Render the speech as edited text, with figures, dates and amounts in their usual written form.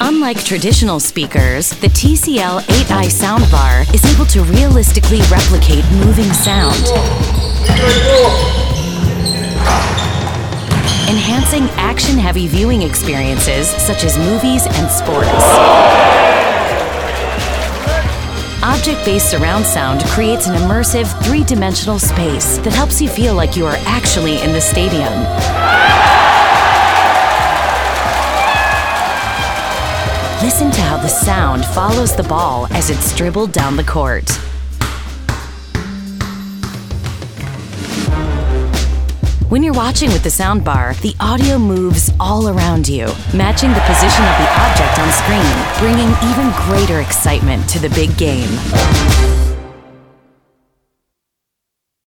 Unlike traditional speakers, the TCL 8i soundbar is able to realistically replicate moving sound, enhancing action-heavy viewing experiences such as movies and sports. Object-based surround sound creates an immersive, three-dimensional space that helps you feel like you are actually in the stadium. Listen to how the sound follows the ball as it's dribbled down the court. When you're watching with the soundbar, the audio moves all around you, matching the position of the object on screen, bringing even greater excitement to the big game.